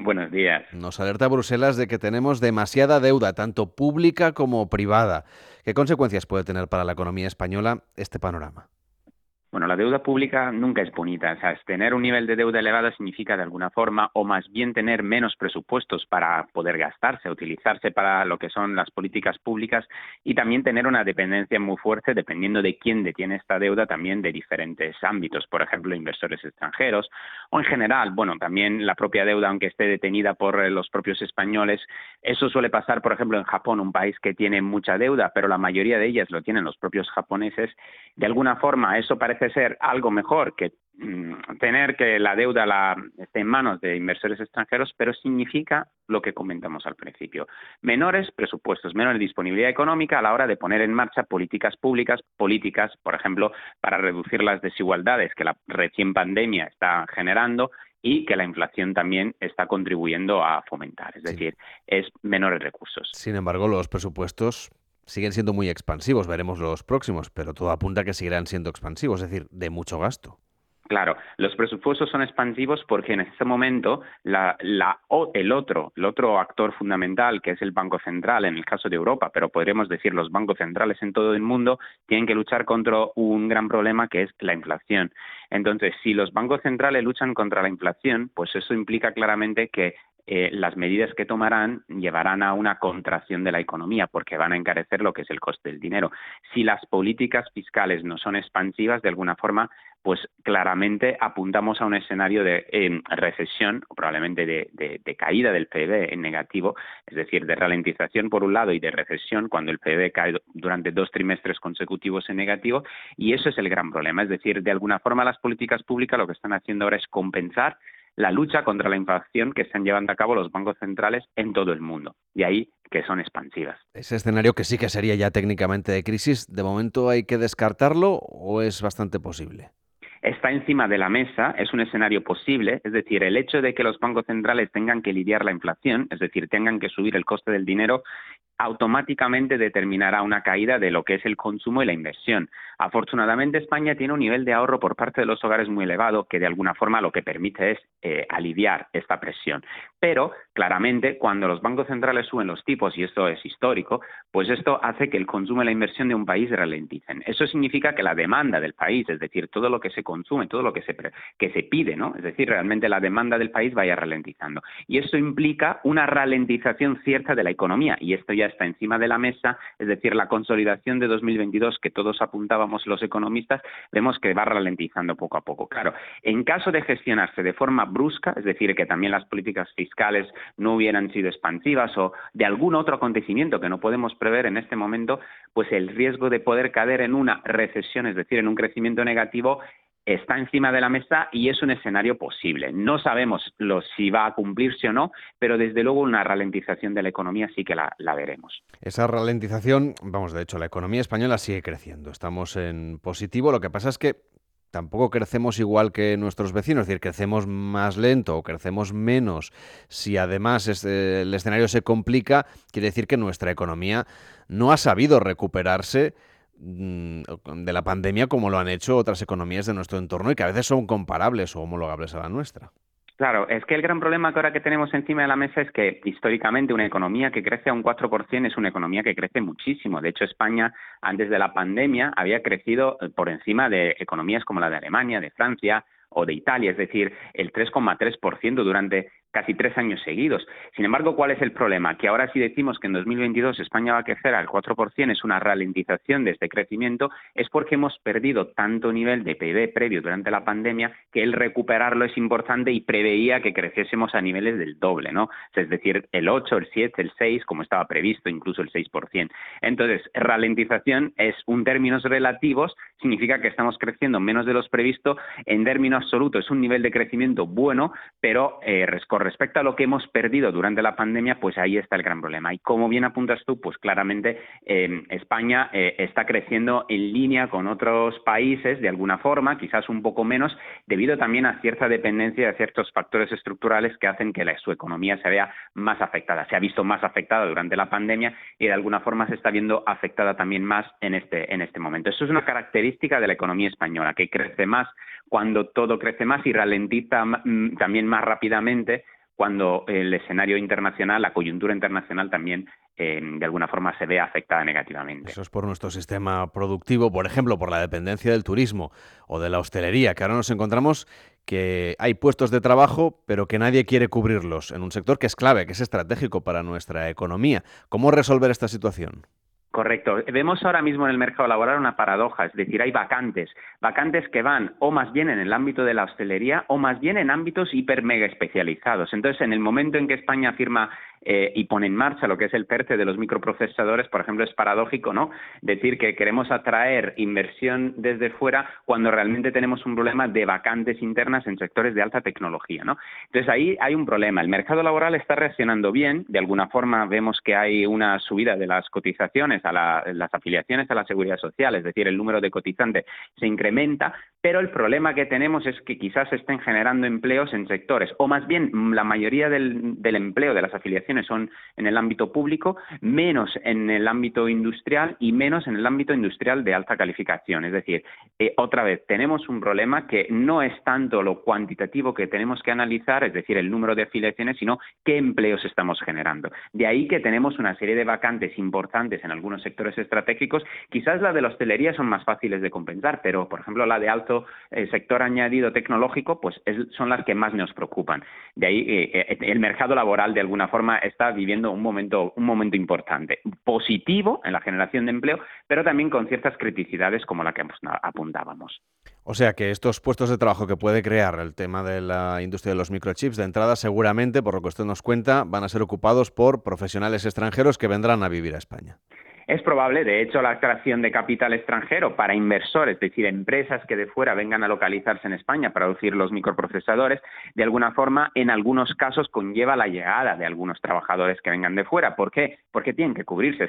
Buenos días. Nos alerta Bruselas de que tenemos demasiada deuda, tanto pública como privada. ¿Qué consecuencias puede tener para la economía española este panorama? Bueno, la deuda pública nunca es bonita. O sea, tener un nivel de deuda elevado significa de alguna forma, o más bien tener menos presupuestos para poder gastarse, utilizarse para lo que son las políticas públicas y también tener una dependencia muy fuerte, dependiendo de quién detiene esta deuda, también de diferentes ámbitos, por ejemplo, inversores extranjeros o en general, bueno, también la propia deuda, aunque esté detenida por los propios españoles. Eso suele pasar, por ejemplo, en Japón, un país que tiene mucha deuda, pero la mayoría de ellas lo tienen los propios japoneses. De alguna forma, eso parece ser algo mejor que tener que la deuda esté en manos de inversores extranjeros, pero significa lo que comentamos al principio: menores presupuestos, menor disponibilidad económica a la hora de poner en marcha políticas públicas, por ejemplo, para reducir las desigualdades que la recién pandemia está generando y que la inflación también está contribuyendo a fomentar. Es Sin, decir, es menores recursos. sin embargo, los presupuestos siguen siendo muy expansivos, veremos los próximos, pero todo apunta a que seguirán siendo expansivos, es decir, de mucho gasto. Claro, los presupuestos son expansivos porque en este momento el otro actor fundamental, que es el Banco Central en el caso de Europa, pero podríamos decir los bancos centrales en todo el mundo, tienen que luchar contra un gran problema, que es la inflación. Entonces, si los bancos centrales luchan contra la inflación, pues eso implica claramente que las medidas que tomarán llevarán a una contracción de la economía, porque van a encarecer lo que es el coste del dinero. Si las políticas fiscales no son expansivas, de alguna forma, pues claramente apuntamos a un escenario de recesión, o probablemente de caída del PIB en negativo, es decir, de ralentización por un lado y de recesión cuando el PIB cae durante 2 trimestres consecutivos en negativo, y eso es el gran problema. Es decir, de alguna forma las políticas públicas lo que están haciendo ahora es compensar la lucha contra la inflación que están llevando a cabo los bancos centrales en todo el mundo, y ahí que son expansivas. Ese escenario que sí que sería ya técnicamente de crisis, ¿de momento hay que descartarlo o es bastante posible? Está encima de la mesa, es un escenario posible, es decir, el hecho de que los bancos centrales tengan que lidiar la inflación, es decir, tengan que subir el coste del dinero, automáticamente determinará una caída de lo que es el consumo y la inversión. Afortunadamente, España tiene un nivel de ahorro por parte de los hogares muy elevado, que de alguna forma lo que permite es aliviar esta presión. Pero, claramente, cuando los bancos centrales suben los tipos, y esto es histórico, pues esto hace que el consumo y la inversión de un país ralenticen. Eso significa que la demanda del país, es decir, todo lo que se consume, todo lo que se pide, ¿no? Es decir, realmente la demanda del país vaya ralentizando. Y esto implica una ralentización cierta de la economía, y esto ya está encima de la mesa, es decir, la consolidación de 2022 que todos apuntábamos los economistas, vemos que va ralentizando poco a poco. Claro, en caso de gestionarse de forma brusca, es decir, que también las políticas fiscales no hubieran sido expansivas o de algún otro acontecimiento que no podemos prever en este momento, pues el riesgo de poder caer en una recesión, es decir, en un crecimiento negativo, está encima de la mesa y es un escenario posible. No sabemos si va a cumplirse o no, pero desde luego una ralentización de la economía sí que la veremos. Esa ralentización, vamos, de hecho, la economía española sigue creciendo. Estamos en positivo. Lo que pasa es que tampoco crecemos igual que nuestros vecinos, es decir, crecemos más lento o crecemos menos. Si además el escenario se complica, quiere decir que nuestra economía no ha sabido recuperarse de la pandemia como lo han hecho otras economías de nuestro entorno y que a veces son comparables o homologables a la nuestra. Claro, es que el gran problema que ahora que tenemos encima de la mesa es que históricamente una economía que crece a un 4% es una economía que crece muchísimo. De hecho, España antes de la pandemia había crecido por encima de economías como la de Alemania, de Francia o de Italia, es decir, el 3,3% durante casi 3 años seguidos. Sin embargo, ¿cuál es el problema? Que ahora si decimos que en 2022 España va a crecer al 4%, es una ralentización de este crecimiento, es porque hemos perdido tanto nivel de PIB previo durante la pandemia que el recuperarlo es importante y preveía que creciésemos a niveles del doble, ¿no? Es decir, el 8, el 7, el 6, como estaba previsto, incluso el 6%. Entonces, ralentización es un términos relativos, significa que estamos creciendo menos de lo previsto. En términos absolutos es un nivel de crecimiento bueno, pero con respecto a lo que hemos perdido durante la pandemia, pues ahí está el gran problema. Y como bien apuntas tú, pues claramente España está creciendo en línea con otros países de alguna forma, quizás un poco menos, debido también a cierta dependencia de ciertos factores estructurales que hacen que su economía se vea más afectada. Se ha visto más afectada durante la pandemia y de alguna forma se está viendo afectada también más en este momento. Eso es una característica de la economía española, que crece más cuando todo crece más y ralentiza también más rápidamente cuando el escenario internacional, la coyuntura internacional también de alguna forma se ve afectada negativamente. Eso es por nuestro sistema productivo, por ejemplo, por la dependencia del turismo o de la hostelería, que ahora nos encontramos que hay puestos de trabajo, pero que nadie quiere cubrirlos en un sector que es clave, que es estratégico para nuestra economía. ¿Cómo resolver esta situación? Correcto. Vemos ahora mismo en el mercado laboral una paradoja, es decir, hay vacantes que van o más bien en el ámbito de la hostelería o más bien en ámbitos hiper mega especializados. Entonces, en el momento en que España firma y pone en marcha lo que es el PERTE de los microprocesadores, por ejemplo, es paradójico, ¿no? Decir que queremos atraer inversión desde fuera cuando realmente tenemos un problema de vacantes internas en sectores de alta tecnología, ¿no? Entonces, ahí hay un problema. El mercado laboral está reaccionando bien, de alguna forma vemos que hay una subida de las cotizaciones las afiliaciones a la Seguridad Social, es decir, el número de cotizantes se incrementa, pero el problema que tenemos es que quizás se estén generando empleos en sectores, o más bien la mayoría del empleo de las afiliaciones son en el ámbito público, menos en el ámbito industrial y menos en el ámbito industrial de alta calificación. Es decir, otra vez, tenemos un problema que no es tanto lo cuantitativo que tenemos que analizar, es decir, el número de afiliaciones, sino qué empleos estamos generando. De ahí que tenemos una serie de vacantes importantes en algunos sectores estratégicos. Quizás la de la hostelería son más fáciles de compensar, pero, por ejemplo, la de alto sector añadido tecnológico, pues son las que más nos preocupan. De ahí el mercado laboral, de alguna forma, está viviendo un momento importante, positivo en la generación de empleo, pero también con ciertas criticidades como la que apuntábamos. O sea que estos puestos de trabajo que puede crear el tema de la industria de los microchips, de entrada seguramente, por lo que usted nos cuenta, van a ser ocupados por profesionales extranjeros que vendrán a vivir a España. Es probable, de hecho, la atracción de capital extranjero para inversores, es decir, empresas que de fuera vengan a localizarse en España para producir los microprocesadores, de alguna forma, en algunos casos conlleva la llegada de algunos trabajadores que vengan de fuera. ¿Por qué? Porque tienen que cubrirse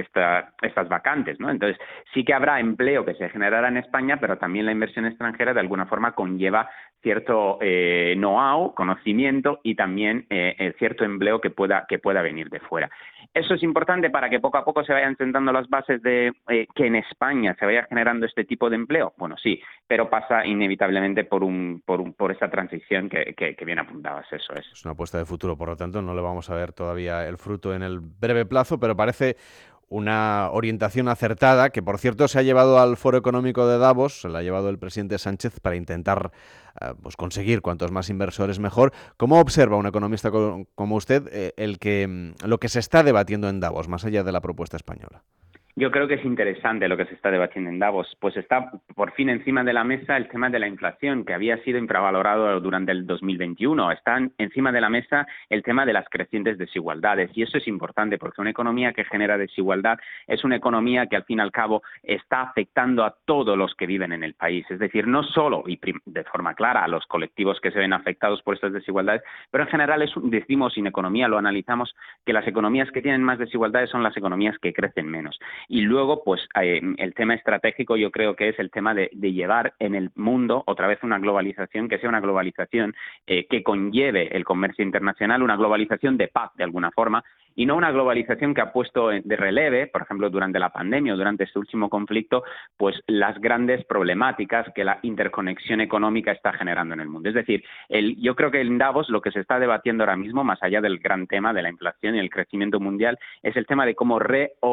estas vacantes, ¿no? Entonces, sí que habrá empleo que se generará en España, pero también la inversión extranjera de alguna forma conlleva cierto know-how, conocimiento y también cierto empleo que pueda venir de fuera. Eso es importante para que poco a poco se vayan sentando las bases de que en España se vaya generando este tipo de empleo. Bueno, sí, pero pasa inevitablemente por esa transición que bien apuntabas, eso es. Es una apuesta de futuro, por lo tanto no le vamos a ver todavía el fruto en el breve plazo, pero parece una orientación acertada, que por cierto se ha llevado al Foro Económico de Davos, se la ha llevado el presidente Sánchez para intentar pues conseguir cuantos más inversores mejor. ¿Cómo observa un economista como usted lo que se está debatiendo en Davos, más allá de la propuesta española? Yo creo que es interesante lo que se está debatiendo en Davos, pues está por fin encima de la mesa el tema de la inflación, que había sido infravalorado durante el 2021. Está encima de la mesa el tema de las crecientes desigualdades, y eso es importante porque una economía que genera desigualdad es una economía que al fin y al cabo está afectando a todos los que viven en el país, es decir, no solo y de forma clara a los colectivos que se ven afectados por estas desigualdades, pero en general decimos en economía, lo analizamos, que las economías que tienen más desigualdades son las economías que crecen menos. Y luego, pues el tema estratégico yo creo que es el tema de llevar en el mundo otra vez una globalización que sea una globalización que conlleve el comercio internacional, una globalización de paz de alguna forma, y no una globalización que ha puesto de relieve, por ejemplo, durante la pandemia o durante este último conflicto, pues las grandes problemáticas que la interconexión económica está generando en el mundo. Es decir, yo creo que en Davos lo que se está debatiendo ahora mismo, más allá del gran tema de la inflación y el crecimiento mundial, es el tema de cómo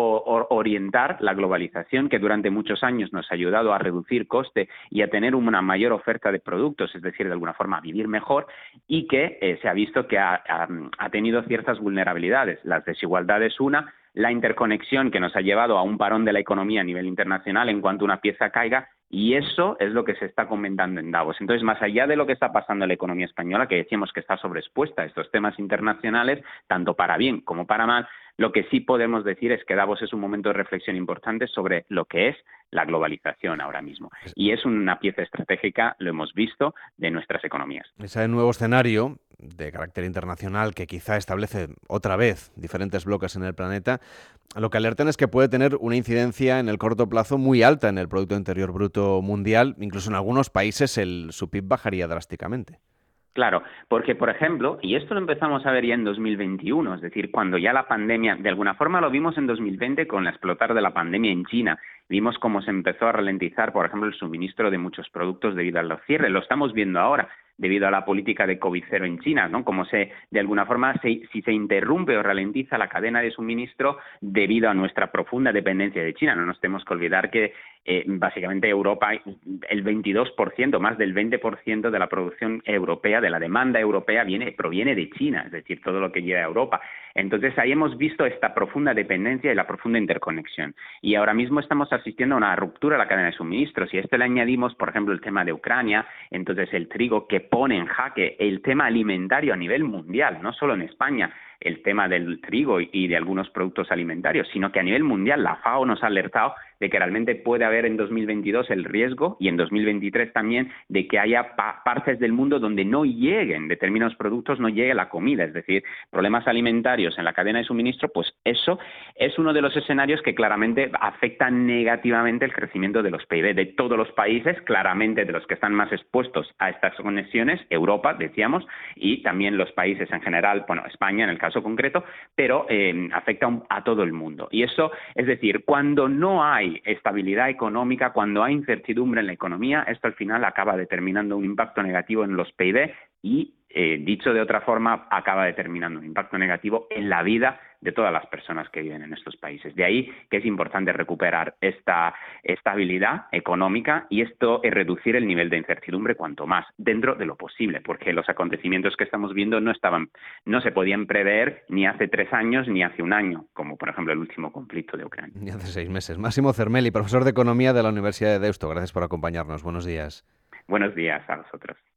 reorientar la globalización, que durante muchos años nos ha ayudado a reducir coste y a tener una mayor oferta de productos, es decir, de alguna forma a vivir mejor, y que se ha visto que ha tenido ciertas vulnerabilidades. Las desigualdades, la interconexión que nos ha llevado a un parón de la economía a nivel internacional en cuanto una pieza caiga, y eso es lo que se está comentando en Davos. Entonces, más allá de lo que está pasando en la economía española, que decíamos que está sobreexpuesta a estos temas internacionales, tanto para bien como para mal, lo que sí podemos decir es que Davos es un momento de reflexión importante sobre lo que es la globalización ahora mismo. Y es una pieza estratégica, lo hemos visto, de nuestras economías. Ese nuevo escenario de carácter internacional que quizá establece otra vez diferentes bloques en el planeta, lo que alertan es que puede tener una incidencia en el corto plazo muy alta en el Producto Interior Bruto mundial. Incluso en algunos países su PIB bajaría drásticamente. Claro, porque, por ejemplo, y esto lo empezamos a ver ya en 2021, es decir, cuando ya la pandemia, de alguna forma lo vimos en 2020 con la explotar de la pandemia en China, vimos cómo se empezó a ralentizar, por ejemplo, el suministro de muchos productos debido a los cierres, lo estamos viendo ahora. debido a la política de COVID cero en China, ¿no? Como de alguna forma, si se interrumpe o ralentiza la cadena de suministro debido a nuestra profunda dependencia de China. No nos tenemos que olvidar que básicamente Europa, el 22%, más del 20% de la producción europea, de la demanda europea, proviene de China, es decir, todo lo que llega a Europa. Entonces, ahí hemos visto esta profunda dependencia y la profunda interconexión. Y ahora mismo estamos asistiendo a una ruptura de la cadena de suministros. Y a esto le añadimos, por ejemplo, el tema de Ucrania, entonces el trigo, que pone en jaque el tema alimentario a nivel mundial, no solo en España, el tema del trigo y de algunos productos alimentarios, sino que a nivel mundial la FAO nos ha alertado de que realmente puede haber en 2022 el riesgo, y en 2023 también, de que haya partes del mundo donde no lleguen determinados productos, no llegue la comida, es decir, problemas alimentarios en la cadena de suministro. Pues eso es uno de los escenarios que claramente afectan negativamente el crecimiento de los PIB de todos los países, claramente de los que están más expuestos a estas conexiones, Europa, decíamos, y también los países en general, bueno, España en el caso concreto, pero afecta a todo el mundo. Y eso, es decir, cuando no hay estabilidad económica, cuando hay incertidumbre en la economía, esto al final acaba determinando un impacto negativo en los PIB y, dicho de otra forma, acaba determinando un impacto negativo en la vida de todas las personas que viven en estos países. De ahí que es importante recuperar esta estabilidad económica, y esto es reducir el nivel de incertidumbre cuanto más, dentro de lo posible, porque los acontecimientos que estamos viendo no se podían prever ni hace 3 años ni hace un año, como por ejemplo el último conflicto de Ucrania. Ni hace 6 meses. Máximo Cermelli, profesor de Economía de la Universidad de Deusto. Gracias por acompañarnos. Buenos días. Buenos días a vosotros.